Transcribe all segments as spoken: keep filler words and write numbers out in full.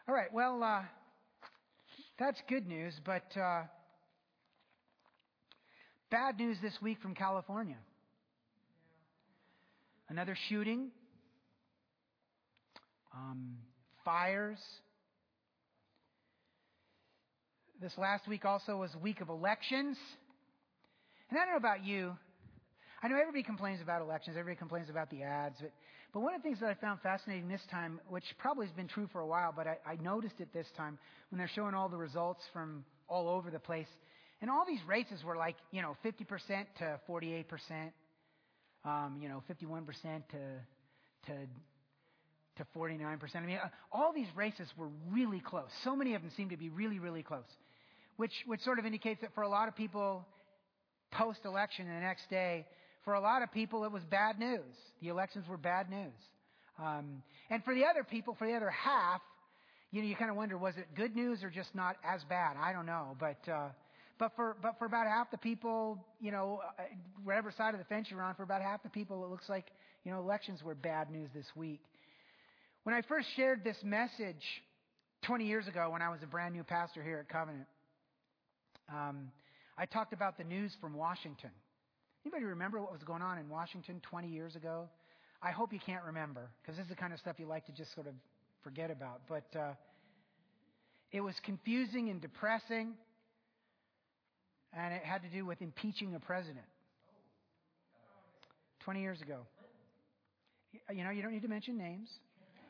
All right, well, uh, that's good news, but uh, bad news this week from California. Another shooting, um, fires. This last week also was a week of elections. And I don't know about you. I know everybody complains about elections. Everybody complains about the ads. But, but one of the things that I found fascinating this time, which probably has been true for a while, but I, I noticed it this time when they're showing all the results from all over the place. And all these races were like, you know, fifty percent to forty-eight percent. Um, you know, fifty-one percent to, to, to forty-nine percent. I mean, all these races were really close. So many of them seemed to be really, really close. Which, which sort of indicates that for a lot of people, post-election the next day, for a lot of people, it was bad news. The elections were bad news. Um, and for the other people, for the other half, you know, you kind of wonder, was it good news or just not as bad? I don't know. But, uh, but for, but for about half the people, you know, uh, whatever side of the fence you're on, for about half the people, it looks like, you know, elections were bad news this week. When I first shared this message twenty years ago, when I was a brand new pastor here at Covenant, um, I talked about the news from Washington. Anybody remember what was going on in Washington twenty years ago? I hope you can't remember, because this is the kind of stuff you like to just sort of forget about. But uh, it was confusing and depressing, and it had to do with impeaching a president. twenty years ago. You know, you don't need to mention names.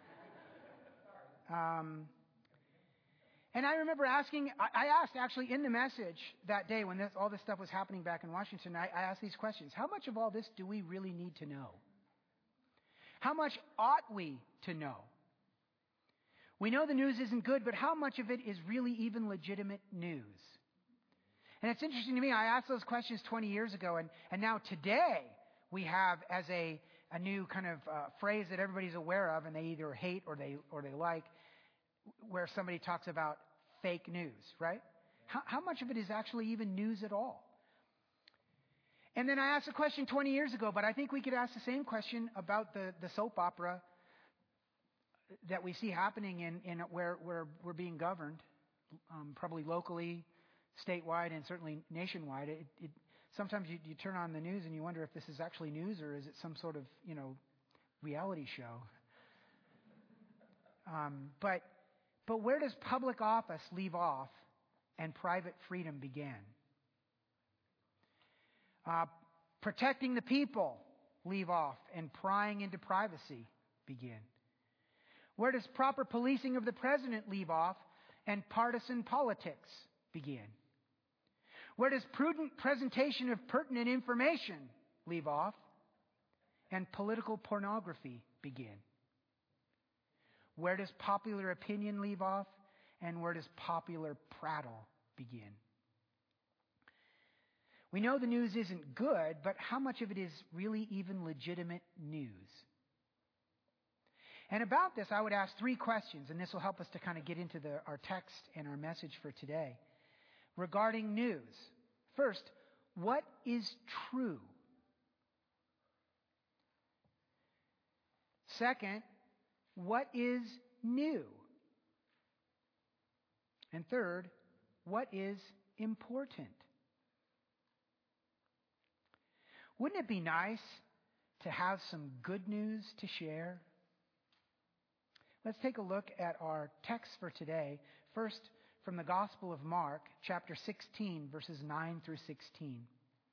Um, and I remember asking, I asked actually in the message that day when this, all this stuff was happening back in Washington, I, I asked these questions. How much of all this do we really need to know? How much ought we to know? We know the news isn't good, but how much of it is really even legitimate news? And it's interesting to me, I asked those questions twenty years ago, and, and now today we have as a, a new kind of uh, phrase that everybody's aware of, and they either hate or they or they like, where somebody talks about fake news, right? How, how much of it is actually even news at all? And then I asked a question twenty years ago, but I think we could ask the same question about the, the soap opera that we see happening in, in where, where we're being governed, um, probably locally, statewide, and certainly nationwide. It, it, sometimes you, you turn on the news and you wonder if this is actually news or is it some sort of, you know, reality show. Um, but but where does public office leave off and private freedom begin? Uh, protecting the people leave off and prying into privacy begin. Where does proper policing of the president leave off and partisan politics begin? Where does prudent presentation of pertinent information leave off and political pornography begin? Where does popular opinion leave off and where does popular prattle begin? We know the news isn't good, but how much of it is really even legitimate news? And about this, I would ask three questions, and this will help us to kind of get into the, our text and our message for today. Regarding news. First, what is true? Second, what is new? And third, what is important? Wouldn't it be nice to have some good news to share? Let's take a look at our text for today. First, from the Gospel of Mark, chapter sixteen, verses nine through sixteen.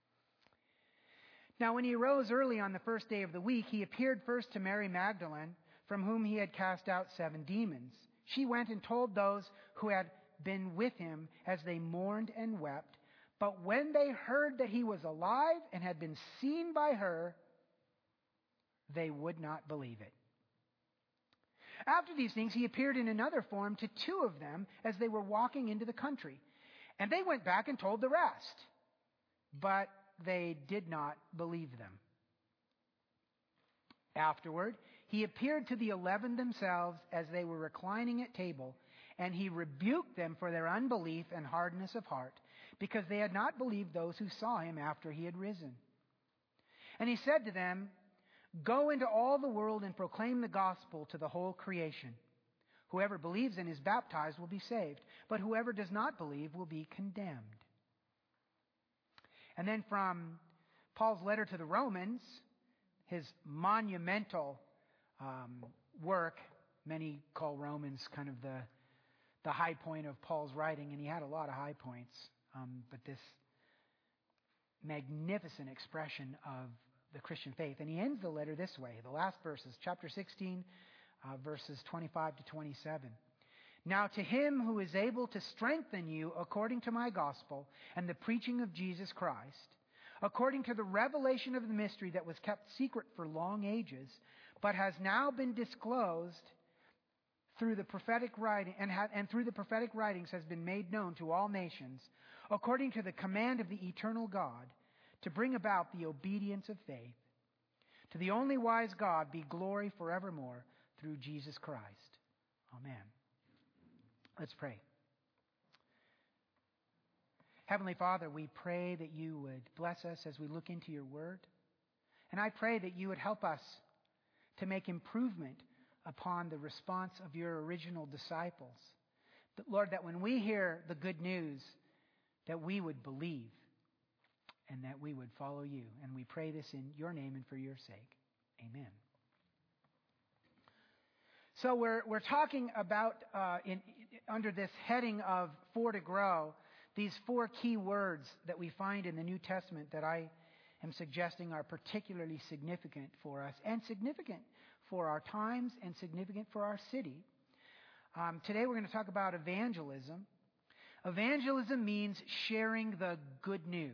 Now, when he arose early on the first day of the week, he appeared first to Mary Magdalene, from whom he had cast out seven demons. She went and told those who had been with him as they mourned and wept. But when they heard that he was alive and had been seen by her, they would not believe it. After these things, he appeared in another form to two of them as they were walking into the country. And they went back and told the rest. But they did not believe them. Afterward, he appeared to the eleven themselves as they were reclining at table, and he rebuked them for their unbelief and hardness of heart, because they had not believed those who saw him after he had risen. And he said to them, "Go into all the world and proclaim the gospel to the whole creation. Whoever believes and is baptized will be saved, but whoever does not believe will be condemned. And then from Paul's letter to the Romans, his monumental um, work, many call Romans kind of the, the high point of Paul's writing, and he had a lot of high points, um, but this magnificent expression of the Christian faith. And he ends the letter this way, the last verses, chapter sixteen, uh, verses twenty-five to twenty-seven. Now to him who is able to strengthen you according to my gospel and the preaching of Jesus Christ, according to the revelation of the mystery that was kept secret for long ages, but has now been disclosed through the prophetic writing, and, ha- and through the prophetic writings has been made known to all nations, according to the command of the eternal God, to bring about the obedience of faith. To the only wise God be glory forevermore through Jesus Christ. Amen. Let's pray. Heavenly Father, we pray that you would bless us as we look into your word. And I pray that you would help us to make improvement upon the response of your original disciples. But Lord, that when we hear the good news, that we would believe and that we would follow you. And we pray this in your name and for your sake. Amen. So we're we're talking about uh, in under this heading of For to Grow, these four key words that we find in the New Testament that I am suggesting are particularly significant for us and significant for our times and significant for our city. Um, today we're going to talk about evangelism. Evangelism means sharing the good news.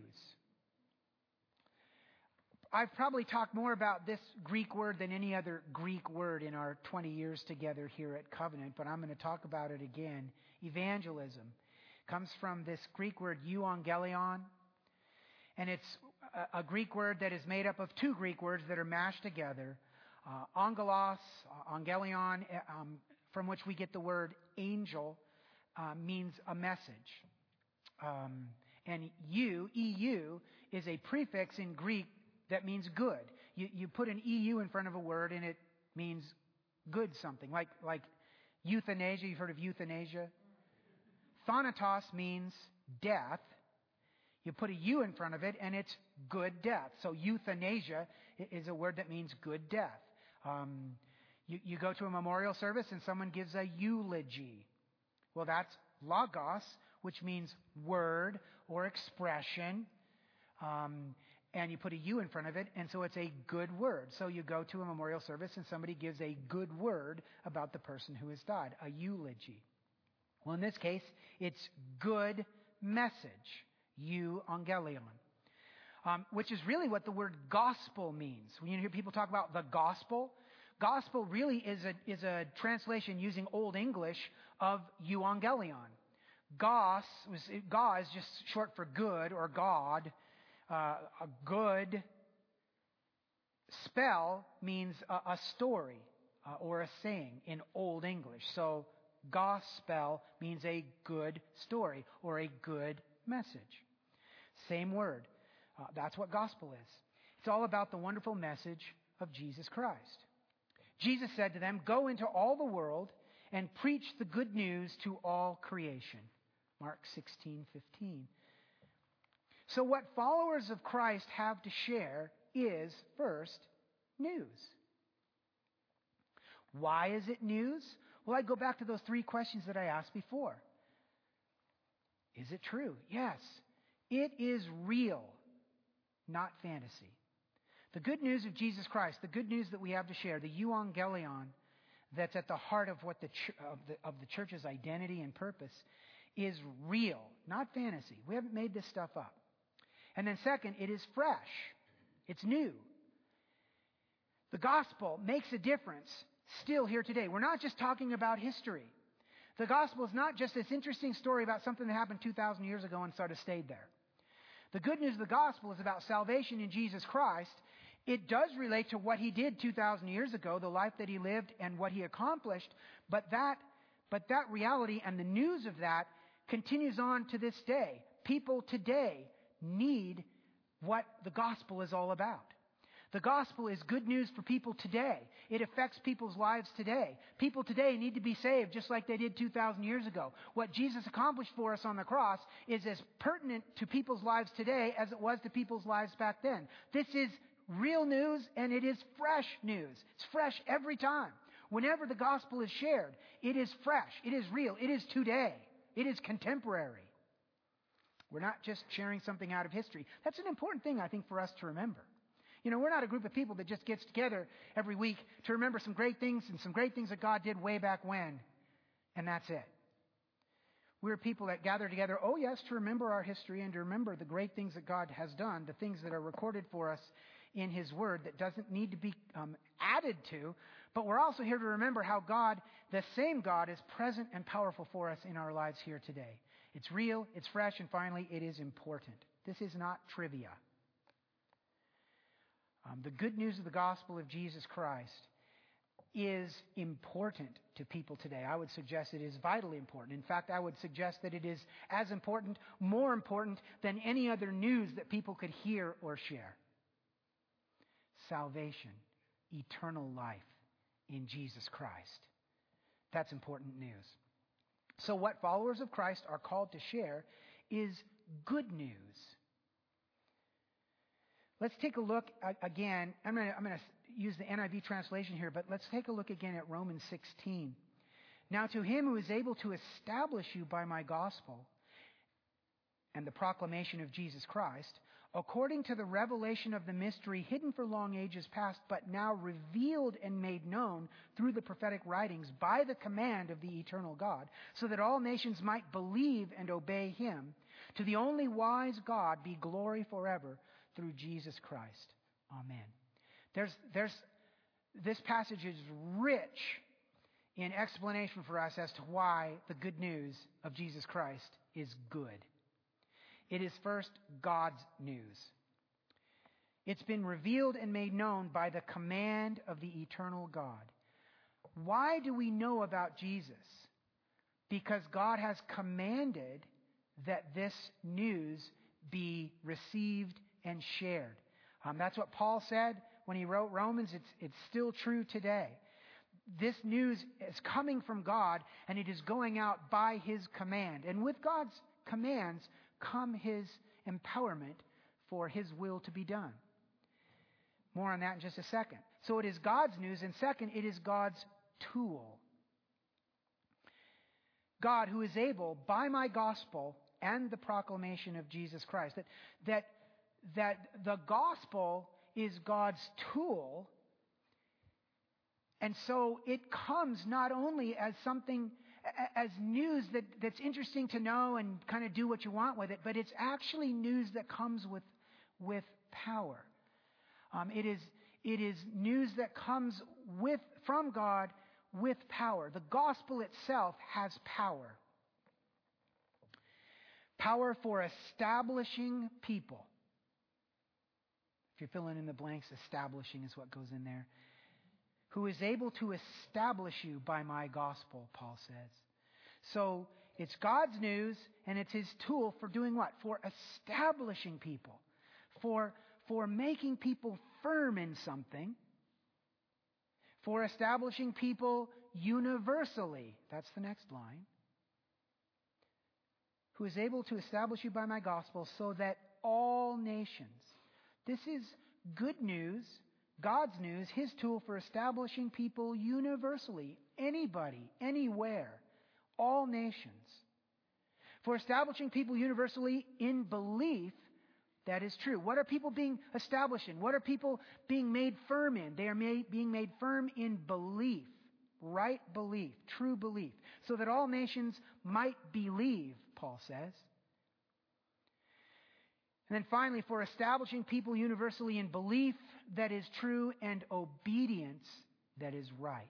I've probably talked more about this Greek word than any other Greek word in our twenty years together here at Covenant, but I'm going to talk about it again. Evangelism comes from this Greek word euangelion, and it's a, a Greek word that is made up of two Greek words that are mashed together. Uh, angelos, uh, angelion, um, from which we get the word angel, uh, means a message. Um, and eu, eu, is a prefix in Greek that means good. You, you put an E U in front of a word and it means good something. Like, like euthanasia, you've heard of euthanasia? Thanatos means death. You put a U in front of it and it's good death. So euthanasia is a word that means good death. Um, you, you go to a memorial service and someone gives a eulogy. Well, that's logos, which means word or expression. Um, and you put a U in front of it, and so it's a good word. So you go to a memorial service and somebody gives a good word about the person who has died, a eulogy. Well, in this case, it's good message, euangelion, um, which is really what the word gospel means. When you hear people talk about the gospel, gospel really is a, is a translation using Old English of euangelion. Gos, was, ga is just short for good or God. Uh, a good spell means a, a story uh, or a saying in Old English. So gospel means a good story or a good message. Same word. Uh, that's what gospel is. It's all about the wonderful message of Jesus Christ. Jesus said to them, "Go into all the world and preach the good news to all creation." Mark sixteen fifteen. So what followers of Christ have to share is, first, news. Why is it news? Well, I go back to those three questions that I asked before. Is it true? Yes. It is real, not fantasy. The good news of Jesus Christ, the good news that we have to share, the euangelion that's at the heart of what the ch- of the of the church's identity and purpose, is real, not fantasy. We haven't made this stuff up. And then second, it is fresh. It's new. The gospel makes a difference still here today. We're not just talking about history. The gospel is not just this interesting story about something that happened two thousand years ago and sort of stayed there. The good news of the gospel is about salvation in Jesus Christ. It does relate to what he did two thousand years ago, the life that he lived and what he accomplished, but that, but that reality and the news of that continues on to this day. People today need what the gospel is all about. The gospel is good news for people today. It affects people's lives today. People today need to be saved just like they did two thousand years ago. What Jesus accomplished for us on the cross is as pertinent to people's lives today as it was to people's lives back then. This is real news, and it is fresh news. It's fresh every time. Whenever the gospel is shared, it is fresh. It is real. It is today. It is contemporary. We're not just sharing something out of history. That's an important thing, I think, for us to remember. You know, we're not a group of people that just gets together every week to remember some great things and some great things that God did way back when, and that's it. We're people that gather together, oh yes, to remember our history and to remember the great things that God has done, the things that are recorded for us in His Word that doesn't need to be um, added to, but we're also here to remember how God, the same God, is present and powerful for us in our lives here today. It's real, it's fresh, and finally, it is important. This is not trivia. Um, the good news of the gospel of Jesus Christ is important to people today. I would suggest it is vitally important. In fact, I would suggest that it is as important, more important than any other news that people could hear or share. Salvation, eternal life in Jesus Christ. That's important news. So what followers of Christ are called to share is good news. Let's take a look again. I'm going to, I'm going to use the N I V translation here, but let's take a look again at Romans sixteen. Now to Him who is able to establish you by my gospel and the proclamation of Jesus Christ, according to the revelation of the mystery hidden for long ages past, but now revealed and made known through the prophetic writings by the command of the eternal God, so that all nations might believe and obey Him. To the only wise God be glory forever through Jesus Christ. Amen. There's, there's, this passage is rich in explanation for us as to why the good news of Jesus Christ is good. It is first God's news. It's been revealed and made known by the command of the eternal God. Why do we know about Jesus? Because God has commanded that this news be received and shared. Um, that's what Paul said when he wrote Romans. It's, it's still true today. This news is coming from God, and it is going out by His command. And with God's commands come His empowerment for His will to be done. More on that in just a second. So it is God's news, and second, it is God's tool. God, who is able, by my gospel and the proclamation of Jesus Christ, that that that the gospel is God's tool, and so it comes not only as something, as news that, that's interesting to know and kind of do what you want with it, but it's actually news that comes with with power. Um, it is it is news that comes with from God with power. The gospel itself has power. Power for establishing people. If you're filling in the blanks, establishing is what goes in there. Who is able to establish you by my gospel, Paul says. So it's God's news, and it's His tool for doing what? For establishing people. For, for making people firm in something. For establishing people universally. That's the next line. Who is able to establish you by my gospel so that all nations. This is good news, God's news, His tool for establishing people universally. Anybody, anywhere, all nations. For establishing people universally in belief that is true. What are people being established in? What are people being made firm in? They are made, being made firm in belief. Right belief, true belief. So that all nations might believe, Paul says. And then finally, for establishing people universally in belief that is true and obedience that is right.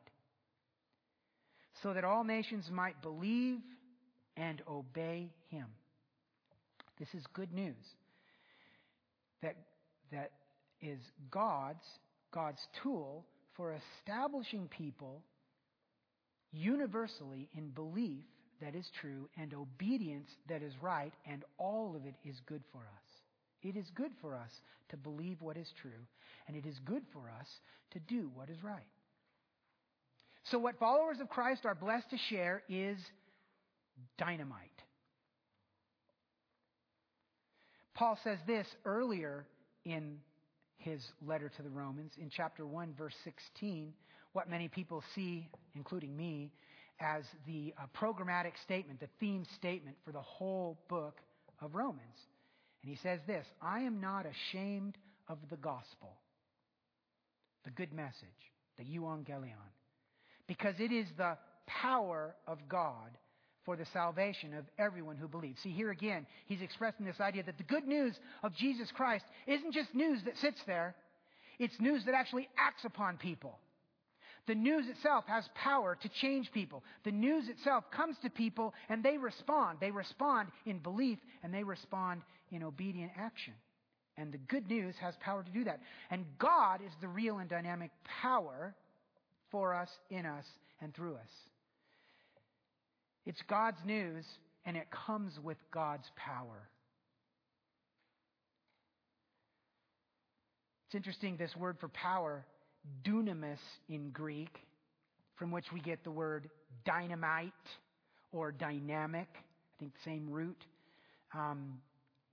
So that all nations might believe and obey Him. This is good news. That, that is God's, God's tool for establishing people universally in belief that is true and obedience that is right, and all of it is good for us. It is good for us to believe what is true, and it is good for us to do what is right. So what followers of Christ are blessed to share is dynamite. Paul says this earlier in his letter to the Romans, in chapter one, verse sixteen, what many people see, including me, as the uh, programmatic statement, the theme statement for the whole book of Romans. And he says this, I am not ashamed of the gospel, the good message, the euangelion, because it is the power of God for the salvation of everyone who believes. See, here again, he's expressing this idea that the good news of Jesus Christ isn't just news that sits there. It's news that actually acts upon people. The news itself has power to change people. The news itself comes to people and they respond. They respond in belief and they respond in obedient action. And the good news has power to do that. And God is the real and dynamic power for us, in us, and through us. It's God's news, and it comes with God's power. It's interesting, this word for power, dunamis in Greek, from which we get the word dynamite or dynamic. I think the same root. Um,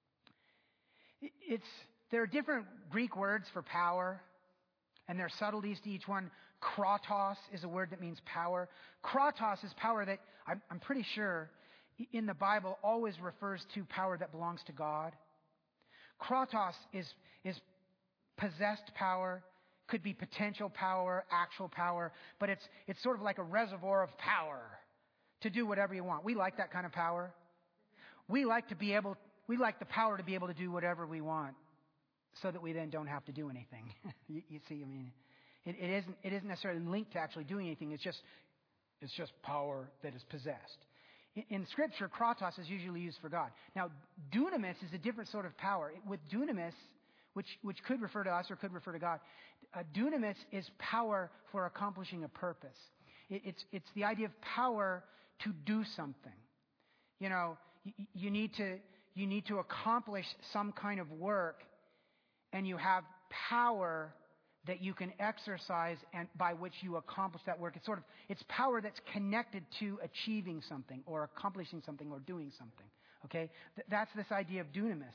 it's there are different Greek words for power, and there are subtleties to each one. Kratos is a word that means power. Kratos is power that I'm, I'm pretty sure in the Bible always refers to power that belongs to God. Kratos is, is possessed power, could be potential power, actual power, but it's, it's sort of like a reservoir of power to do whatever you want. We like that kind of power. We like to be able, we like the power to be able to do whatever we want, so that we then don't have to do anything. you, you see, I mean, it, it isn't it isn't necessarily linked to actually doing anything. It's just it's just power that is possessed. In, in Scripture, kratos is usually used for God. Now, dunamis is a different sort of power. With dunamis, which which could refer to us or could refer to God, uh, dunamis is power for accomplishing a purpose. It, it's it's the idea of power to do something. You know, you, you need to you need to accomplish some kind of work. And you have power that you can exercise and by which you accomplish that work. It's sort of, it's power that's connected to achieving something or accomplishing something or doing something. Okay? Th- that's this idea of dunamis.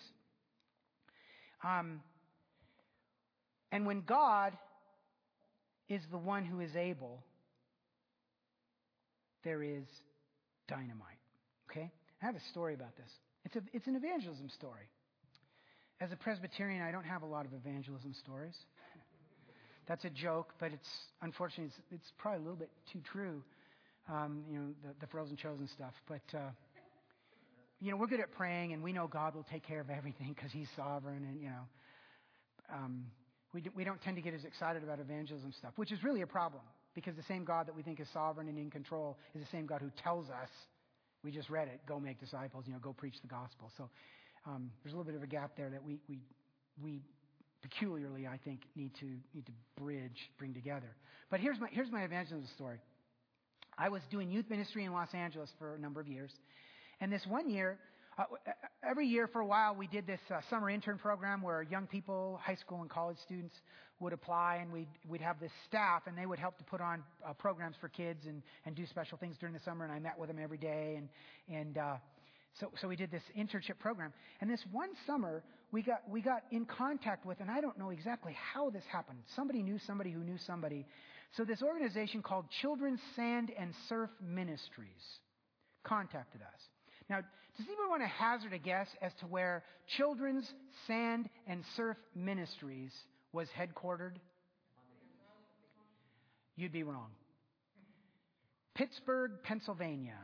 Um, and when God is the one who is able, there is dynamite. Okay? I have a story about this. It's a, it's an evangelism story. As a Presbyterian, I don't have a lot of evangelism stories. That's a joke, but it's unfortunately it's, it's probably a little bit too true. Um, you know, the, the frozen chosen stuff. But uh, you know, we're good at praying, and we know God will take care of everything because He's sovereign. And you know, um, we do, we don't tend to get as excited about evangelism stuff, which is really a problem because the same God that we think is sovereign and in control is the same God who tells us. We just read it. Go make disciples. You know, go preach the gospel. So. Um, there's a little bit of a gap there that we we we peculiarly, I think, need to need to bridge, bring together. But here's my here's my evangelism story. I was doing youth ministry in Los Angeles for a number of years, and this one year, uh, every year for a while, we did this uh, summer intern program where young people, high school and college students, would apply, and we'd we'd have this staff, and they would help to put on uh, programs for kids and and do special things during the summer. And I met with them every day, and and. Uh, So, so we did this internship program. And this one summer, we got, we got in contact with, and I don't know exactly how this happened. Somebody knew somebody who knew somebody. So this organization called Children's Sand and Surf Ministries contacted us. Now, does anyone want to hazard a guess as to where Children's Sand and Surf Ministries was headquartered? You'd be wrong. Pittsburgh, Pennsylvania.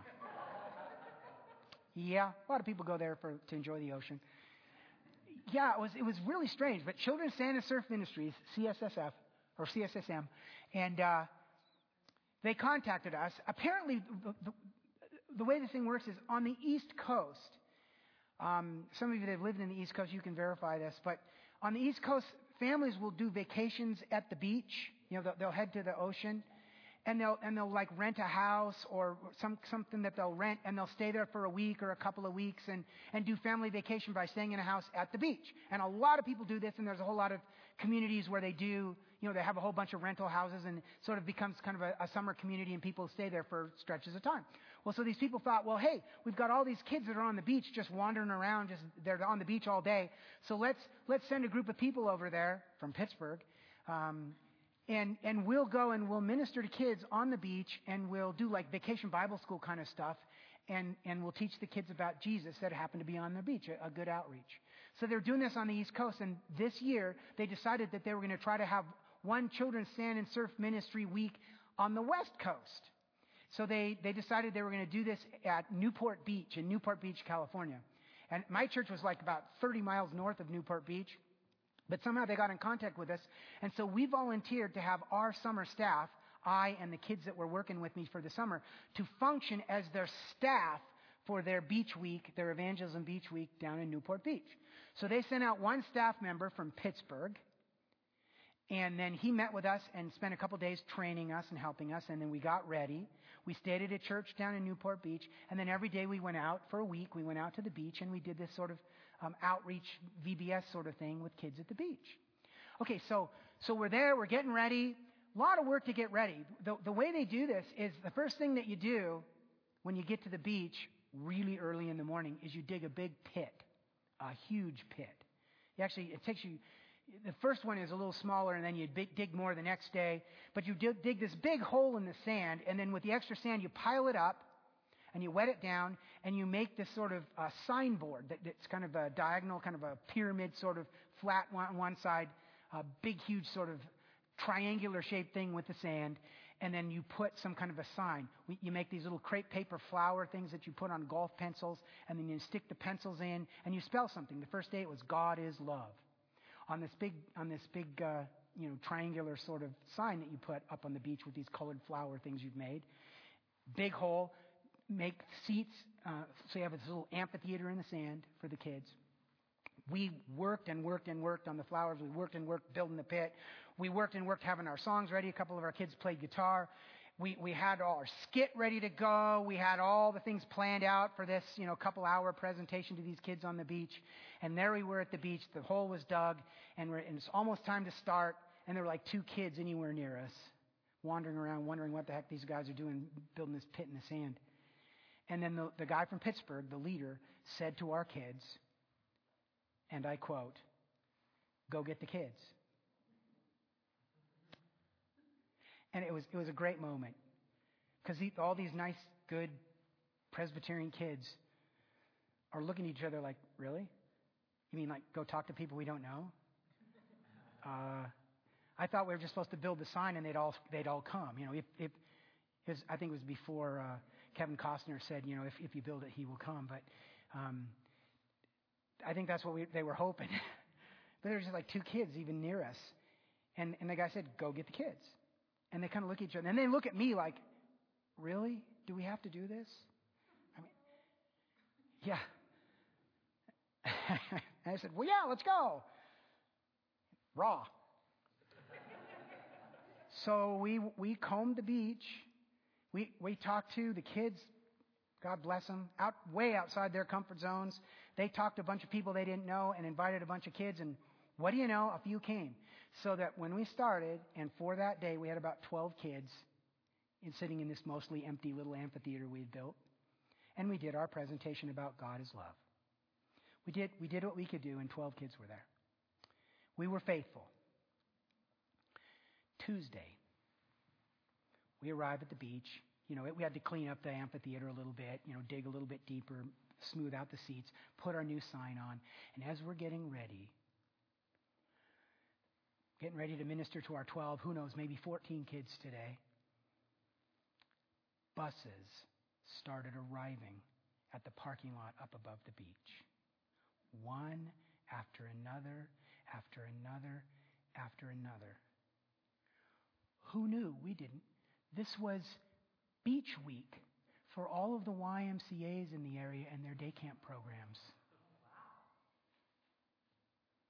Yeah, a lot of people go there for to enjoy the ocean. Yeah, it was it was really strange. But Children's Sand and Surf Ministries, C S S F or C S S M, and uh, they contacted us. Apparently, the, the, the way this thing works is on the East Coast. Um, some of you that have lived in the East Coast, you can verify this. But on the East Coast, families will do vacations at the beach. You know, they'll, they'll head to the ocean. and they'll and they'll like rent a house or some something that they'll rent, and they'll stay there for a week or a couple of weeks and and do family vacation by staying in a house at the beach. And a lot of people do this, and there's a whole lot of communities where they do, you know, they have a whole bunch of rental houses, and it sort of becomes kind of a, a summer community, and people stay there for stretches of time. Well, so these people thought, well, hey, we've got all these kids that are on the beach just wandering around, just they're on the beach all day. So let's let's send a group of people over there from Pittsburgh, um, and and we'll go and we'll minister to kids on the beach, and we'll do like vacation Bible school kind of stuff, and and we'll teach the kids about Jesus that happen to be on the beach, a, a good outreach. So they're doing this on the East Coast, and this year they decided that they were going to try to have one children's sand and surf ministry week on the West Coast. So they, they decided they were going to do this at Newport Beach in Newport Beach, California. And my church was like about thirty miles north of Newport Beach. But somehow they got in contact with us. And so we volunteered to have our summer staff, I and the kids that were working with me for the summer, to function as their staff for their beach week, their evangelism beach week down in Newport Beach. So they sent out one staff member from Pittsburgh. And then he met with us and spent a couple days training us and helping us. And then we got ready. We stayed at a church down in Newport Beach. And then every day we went out for a week. We went out to the beach and we did this sort of um, outreach V B S sort of thing with kids at the beach. Okay, so so we're there. We're getting ready. A lot of work to get ready. The, the way they do this is the first thing that you do when you get to the beach really early in the morning is you dig a big pit, a huge pit. You actually, it takes you... The first one is a little smaller, and then you dig more the next day. But you dig this big hole in the sand, and then with the extra sand, you pile it up, and you wet it down, and you make this sort of uh, signboard that, that's kind of a diagonal, kind of a pyramid, sort of flat on one side, a big, huge sort of triangular-shaped thing with the sand, and then you put some kind of a sign. We, you make these little crepe paper flower things that you put on golf pencils, and then you stick the pencils in, and you spell something. The first day it was God is love. On this big, on this big, uh, you know, triangular sort of sign that you put up on the beach with these colored flower things you've made. Big hole, make seats, uh, so you have this little amphitheater in the sand for the kids. We worked and worked and worked on the flowers. We worked and worked building the pit. We worked and worked having our songs ready. A couple of our kids played guitar. We we had all our skit ready to go. We had all the things planned out for this, you know, couple hour presentation to these kids on the beach. And there we were at the beach. The hole was dug, and, we're, and it's almost time to start. And there were like two kids anywhere near us, wandering around, wondering what the heck these guys are doing, building this pit in the sand. And then the, the guy from Pittsburgh, the leader, said to our kids, and I quote, "Go get the kids." And it was it was a great moment because all these nice, good Presbyterian kids are looking at each other like, "Really? You mean like go talk to people we don't know?" Uh, I thought we were just supposed to build the sign and they'd all they'd all come. You know, if, if it was, I think it was before uh, Kevin Costner said, you know, if if you build it, he will come. But um, I think that's what we, they were hoping. But there were just like two kids even near us, and and the guy said, "Go get the kids." And they kind of look at each other. And they look at me like, "Really? Do we have to do this?" I mean, yeah. And I said, "Well, yeah, let's go." Raw. So we we combed the beach. We we talked to the kids. God bless them. Out way outside their comfort zones. They talked to a bunch of people they didn't know and invited a bunch of kids. And what do you know? A few came. So that when we started, and for that day, we had about twelve kids in, sitting in this mostly empty little amphitheater we had built. And we did our presentation about God is love. We did, we did what we could do, and twelve kids were there. We were faithful. Tuesday, we arrived at the beach. You know, we had to clean up the amphitheater a little bit, you know, dig a little bit deeper, smooth out the seats, put our new sign on. And as we're getting ready, getting ready to minister to our twelve, who knows, maybe fourteen kids today, buses started arriving at the parking lot up above the beach. One after another, after another, after another. Who knew? We didn't. This was Beach Week for all of the Y M C As in the area and their day camp programs.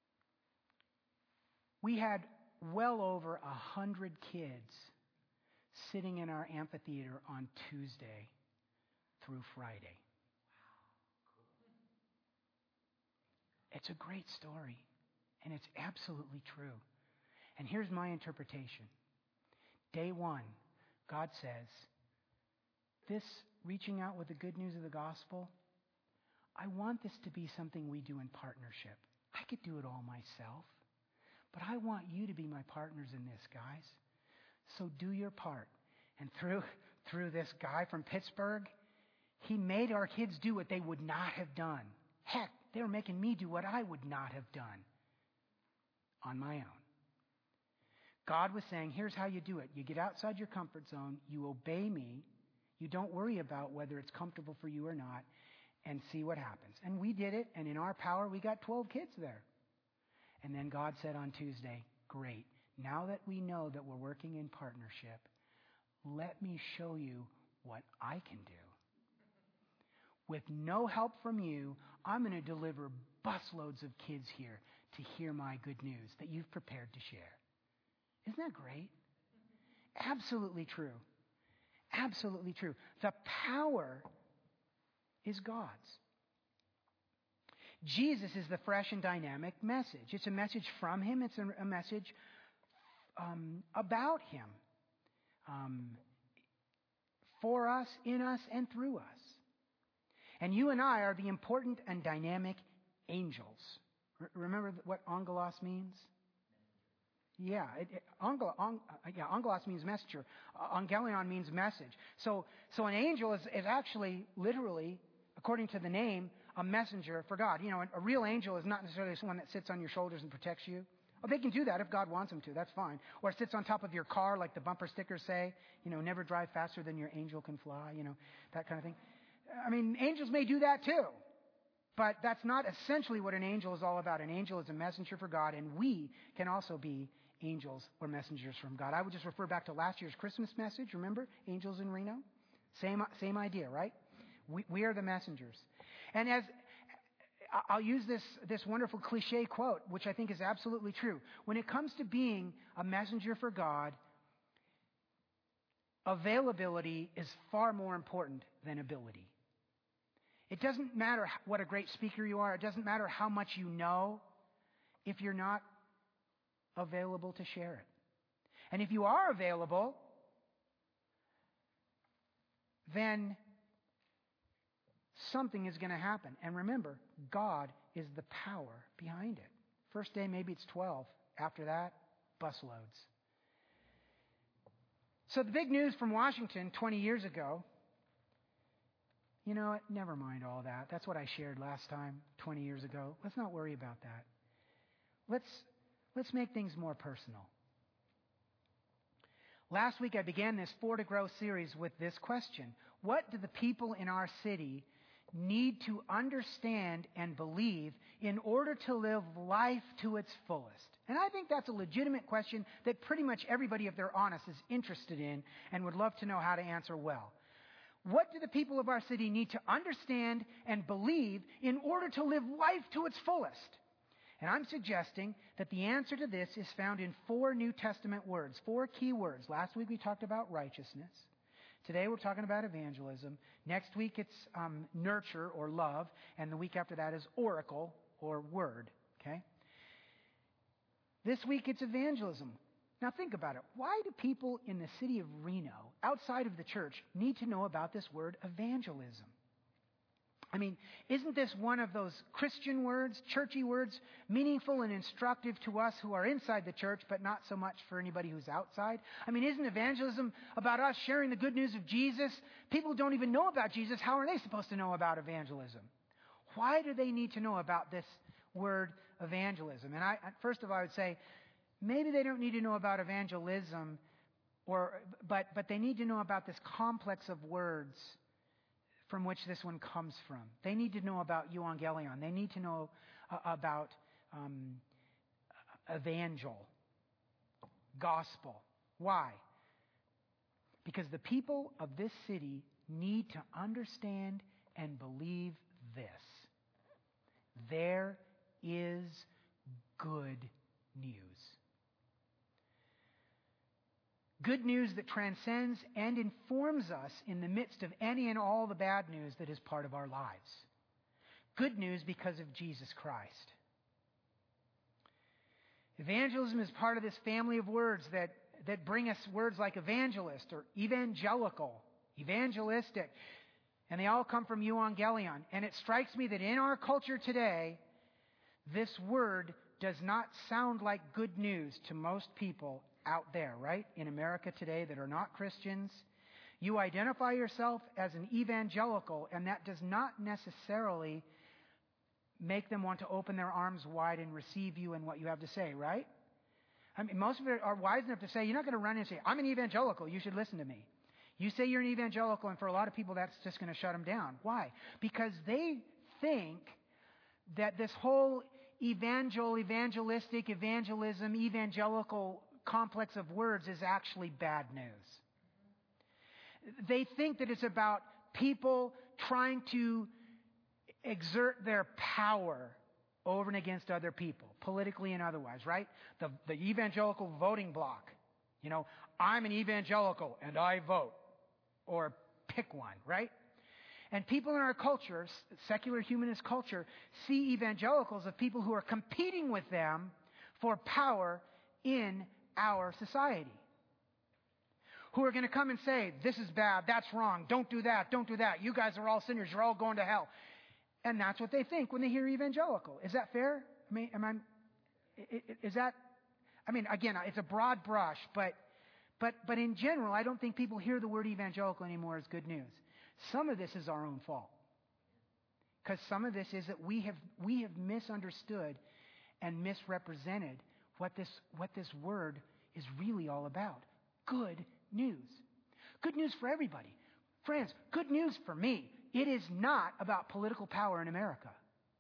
We had well over a hundred kids sitting in our amphitheater on Tuesday through Friday. It's a great story, and it's absolutely true. And here's my interpretation. Day one, God says, this reaching out with the good news of the gospel, I want this to be something we do in partnership. I could do it all myself, but I want you to be my partners in this, guys. So do your part. And through, through this guy from Pittsburgh, he made our kids do what they would not have done. Heck, they were making me do what I would not have done on my own. God was saying, here's how you do it. You get outside your comfort zone. You obey me. You don't worry about whether it's comfortable for you or not, and see what happens. And we did it, and in our power, we got twelve kids there. And then God said on Tuesday, great. Now that we know that we're working in partnership, let me show you what I can do. With no help from you, I'm going to deliver busloads of kids here to hear my good news that you've prepared to share. Isn't that great? Absolutely true. Absolutely true. The power is God's. Jesus is the fresh and dynamic message. It's a message from Him. It's a, a message um, about Him. Um, for us, in us, and through us. And you and I are the important and dynamic angels. R- remember what angelos means? Yeah, it, it, angel, ang, yeah, angelos means messenger. Uh, angelion means message. So, so an angel is, is actually literally, according to the name, a messenger for God. You know, a real angel is not necessarily someone that sits on your shoulders and protects you. Well, they can do that if God wants them to. That's fine. Or sits on top of your car like the bumper stickers say. You know, never drive faster than your angel can fly. You know, that kind of thing. I mean, angels may do that too. But that's not essentially what an angel is all about. An angel is a messenger for God, and we can also be angels or messengers from God. I would just refer back to last year's Christmas message. Remember? Angels in Reno? Same, same idea, right? We, we are the messengers. And as I'll use this, this wonderful cliche quote, which I think is absolutely true. When it comes to being a messenger for God, availability is far more important than ability. It doesn't matter what a great speaker you are. It doesn't matter how much you know if you're not available to share it. And if you are available, then something is going to happen. And remember, God is the power behind it. First day, maybe it's twelve. After that, busloads. So the big news from Washington twenty years ago, you know what? Never mind all that. That's what I shared last time, twenty years ago. Let's not worry about that. Let's, let's make things more personal. Last week I began this Four to Grow series with this question. What do the people in our city need to understand and believe in order to live life to its fullest? And I think that's a legitimate question that pretty much everybody, if they're honest, is interested in and would love to know how to answer well. What do the people of our city need to understand and believe in order to live life to its fullest? And I'm suggesting that the answer to this is found in four New Testament words, four key words. Last week we talked about righteousness. Today we're talking about evangelism. Next week it's um, nurture or love. And the week after that is oracle or word. Okay? This week it's evangelism. Now think about it. Why do people in the city of Reno, outside of the church, need to know about this word evangelism? I mean, isn't this one of those Christian words, churchy words, meaningful and instructive to us who are inside the church, but not so much for anybody who's outside? I mean, isn't evangelism about us sharing the good news of Jesus? People who don't even know about Jesus, how are they supposed to know about evangelism? Why do they need to know about this word evangelism? And I, first of all, I would say, maybe they don't need to know about evangelism, or but but they need to know about this complex of words from which this one comes from. They need to know about euangelion. They need to know uh, about um, evangel, gospel. Why? Because the people of this city need to understand and believe this. There is good news. Good news that transcends and informs us in the midst of any and all the bad news that is part of our lives. Good news because of Jesus Christ. Evangelism is part of this family of words that, that bring us words like evangelist or evangelical, evangelistic. And they all come from euangelion. And it strikes me that in our culture today, this word does not sound like good news to most people out there, right? In America today that are not Christians. You identify yourself as an evangelical, and that does not necessarily make them want to open their arms wide and receive you and what you have to say, right? I mean, most of it are wise enough to say, you're not going to run in and say, I'm an evangelical, you should listen to me. You say you're an evangelical, and for a lot of people, that's just going to shut them down. Why? Because they think that this whole evangel, evangelistic, evangelism, evangelical complex of words is actually bad news. They think that it's about people trying to exert their power over and against other people, politically and otherwise, right? The, the evangelical voting bloc. You know, I'm an evangelical and I vote. Or pick one, right? And people in our culture, secular humanist culture, see evangelicals as people who are competing with them for power in our society. Who are going to come and say, this is bad, that's wrong, don't do that, don't do that. You guys are all sinners, you're all going to hell. And that's what they think when they hear evangelical. Is that fair? I mean, am I, is that, I mean, again, it's a broad brush, but, but, but in general, I don't think people hear the word evangelical anymore as good news. Some of this is our own fault. Because some of this is that we have, we have misunderstood and misrepresented what this, what this word is really all about. Good news. Good news for everybody. Friends, good news for me. It is not about political power in America.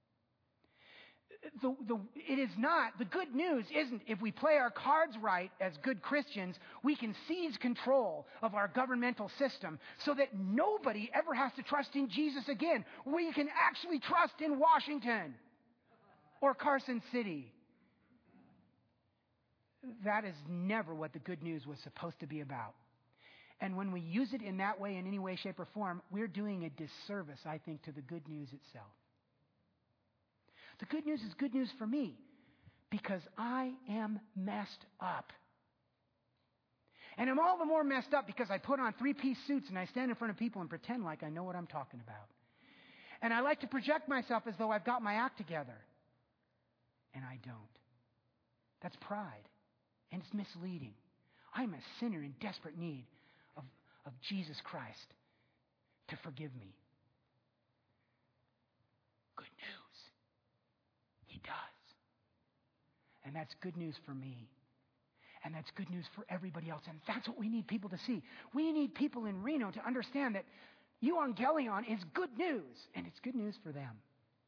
The, the, it is not, the good news isn't if we play our cards right as good Christians, we can seize control of our governmental system so that nobody ever has to trust in Jesus again. We can actually trust in Washington or Carson City. That is never what the good news was supposed to be about. And when we use it in that way, in any way, shape, or form, we're doing a disservice, I think, to the good news itself. The good news is good news for me because I am messed up. And I'm all the more messed up because I put on three-piece suits and I stand in front of people and pretend like I know what I'm talking about. And I like to project myself as though I've got my act together. And I don't. That's pride. And it's misleading. I'm a sinner in desperate need of, of Jesus Christ to forgive me. Good news. He does. And that's good news for me. And that's good news for everybody else. And that's what we need people to see. We need people in Reno to understand that euangelion is good news. And it's good news for them.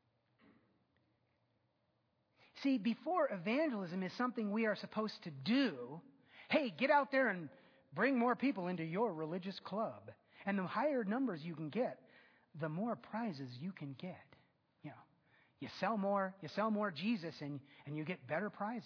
See, before evangelism is something we are supposed to do, hey, get out there and bring more people into your religious club. And the higher numbers you can get, the more prizes you can get. You know, you sell more, you sell more Jesus and, and you get better prizes.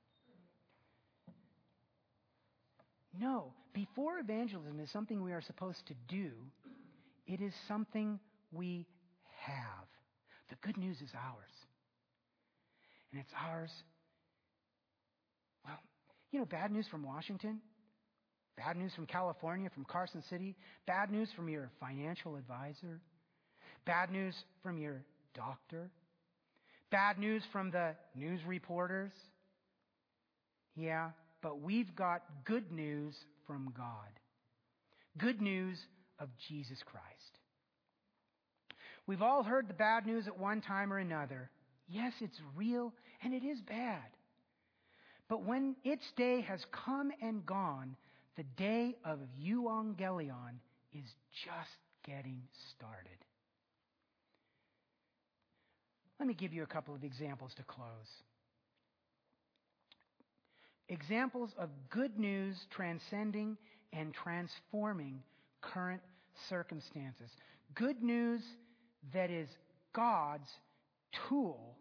No, before evangelism is something we are supposed to do, it is something we have. The good news is ours. And it's ours. Well, you know, bad news from Washington, bad news from California, from Carson City, bad news from your financial advisor, bad news from your doctor, bad news from the news reporters. Yeah, but we've got good news from God. Good news of Jesus Christ. We've all heard the bad news at one time or another. Yes, it's real, and it is bad. But when its day has come and gone, the day of euangelion is just getting started. Let me give you a couple of examples to close. Examples of good news transcending and transforming current circumstances. Good news that is God's tool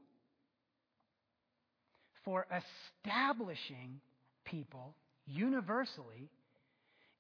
for establishing people universally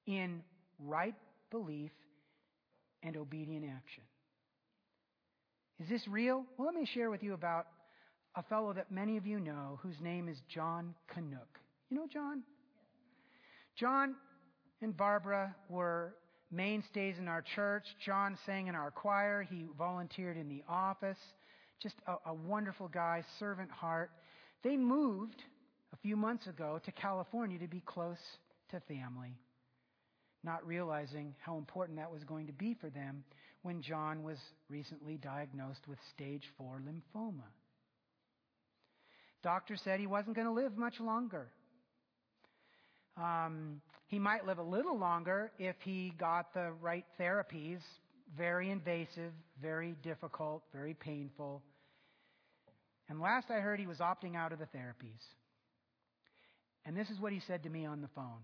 in right belief and obedient action. Is this real? Well, let me share with you about a fellow that many of you know whose name is John Canuck. You know John? John and Barbara were mainstays in our church. John sang in our choir. He volunteered in the office. Just a, a wonderful guy, servant heart. They moved a few months ago to California to be close to family, not realizing how important that was going to be for them when John was recently diagnosed with stage four lymphoma. Doctor said he wasn't going to live much longer. Um, he might live a little longer if he got the right therapies. Very invasive, very difficult, very painful. And last I heard, he was opting out of the therapies. And this is what he said to me on the phone.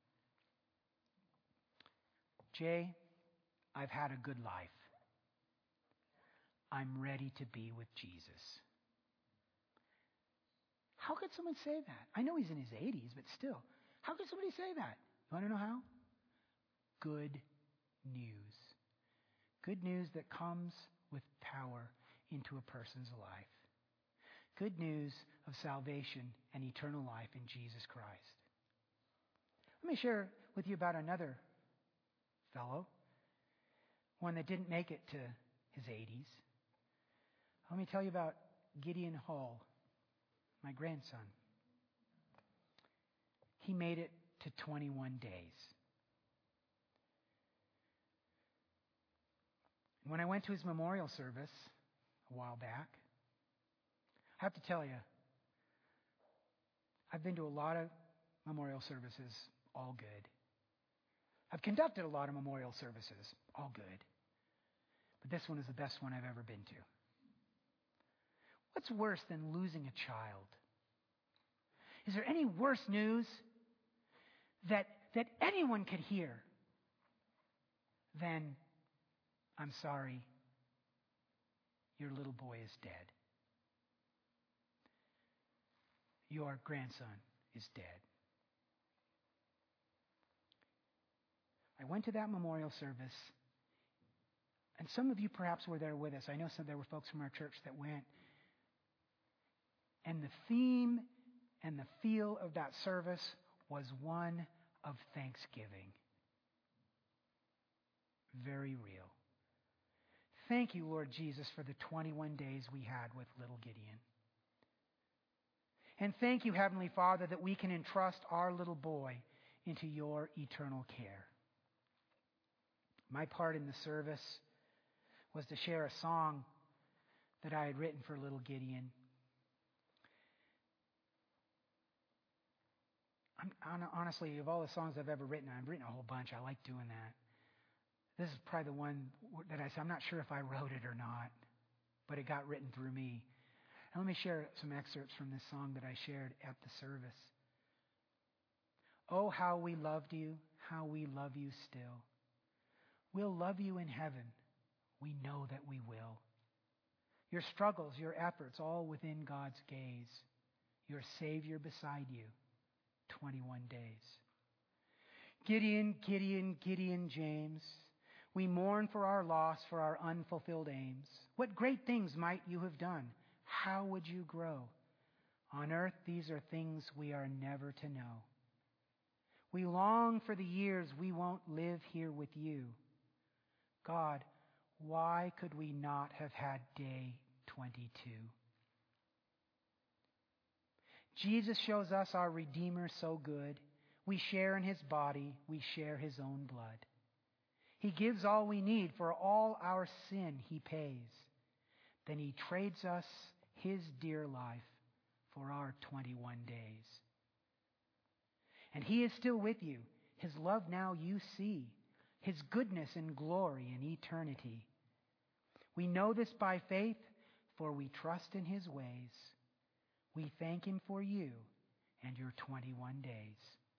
Jay, I've had a good life. I'm ready to be with Jesus. How could someone say that? I know he's in his eighties, but still. How could somebody say that? You want to know how? Good news. Good news that comes with power into a person's life. Good news of salvation and eternal life in Jesus Christ. Let me share with you about another fellow, one that didn't make it to his eighties. Let me tell you about Gideon Hall, my grandson. He made it to twenty-one days. When I went to his memorial service a while back, I have to tell you, I've been to a lot of memorial services, all good. I've conducted a lot of memorial services, all good. But this one is the best one I've ever been to. What's worse than losing a child? Is there any worse news that, that anyone could hear than, I'm sorry, your little boy is dead. Your grandson is dead. I went to that memorial service, and some of you perhaps were there with us. I know some there were folks from our church that went. And the theme and the feel of that service was one of thanksgiving. Very real. Thank you, Lord Jesus, for the twenty-one days we had with little Gideon. And thank you, Heavenly Father, that we can entrust our little boy into your eternal care. My part in the service was to share a song that I had written for little Gideon. I'm, honestly, of all the songs I've ever written, I've written a whole bunch. I like doing that. This is probably the one that I said, I'm not sure if I wrote it or not, but it got written through me. And let me share some excerpts from this song that I shared at the service. Oh, how we loved you, how we love you still. We'll love you in heaven. We know that we will. Your struggles, your efforts, all within God's gaze. Your Savior beside you, twenty-one days. Gideon, Gideon, Gideon, James. We mourn for our loss, for our unfulfilled aims. What great things might you have done? How would you grow? On earth, these are things we are never to know. We long for the years we won't live here with you. God, why could we not have had day twenty-two? Jesus shows us our Redeemer so good. We share in his body, we share his own blood. He gives all we need, for all our sin he pays. Then he trades us his dear life for our twenty-one days. And he is still with you. His love now you see, his goodness and glory in eternity. We know this by faith, for we trust in his ways. We thank him for you and your twenty-one days.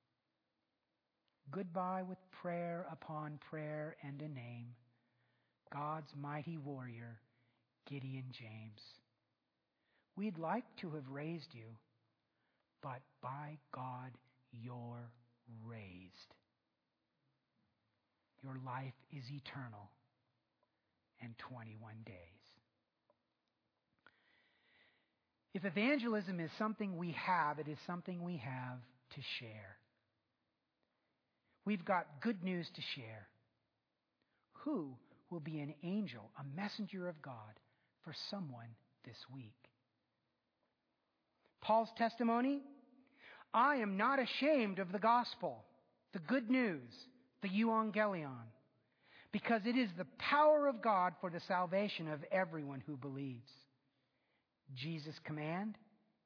Goodbye with prayer upon prayer and a name. God's mighty warrior, Gideon James. We'd like to have raised you, but by God, you're raised. your life is eternal and twenty-one days. If evangelism is something we have, it is something we have to share. We've got good news to share. Who will be an angel, a messenger of God for someone this week? Paul's testimony, I am not ashamed of the gospel, the good news, the euangelion, because it is the power of God for the salvation of everyone who believes. Jesus' command,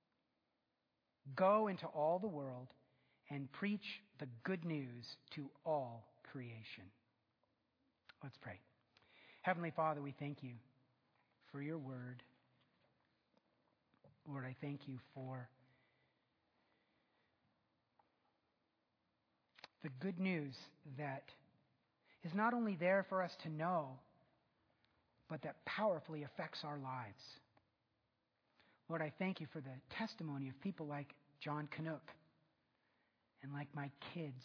go into all the world and preach the good news to all creation. Let's pray. Heavenly Father, we thank you for your word. Lord, I thank you for the good news that is not only there for us to know, but that powerfully affects our lives. Lord, I thank you for the testimony of people like John Canuck and like my kids,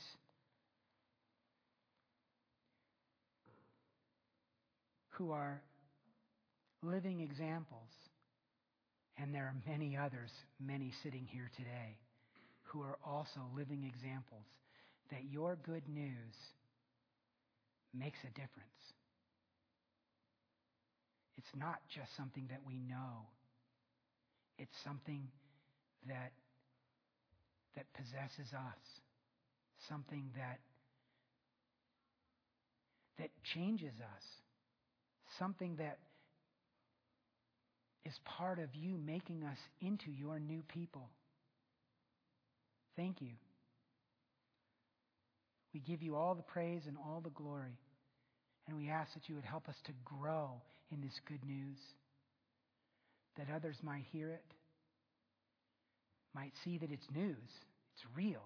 who are living examples. And there are many others, many sitting here today, who are also living examples that your good news makes a difference. It's not just something that we know. It's something that that possesses us, something that that changes us, something that is part of you making us into your new people. Thank you. We give you all the praise and all the glory, and we ask that you would help us to grow in this good news, that others might hear it, might see that it's news, it's real,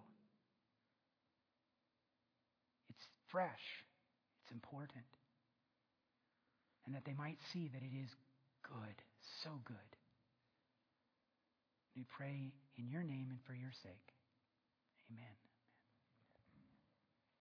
it's fresh, it's important, and that they might see that it is good, so good. We pray in your name and for your sake.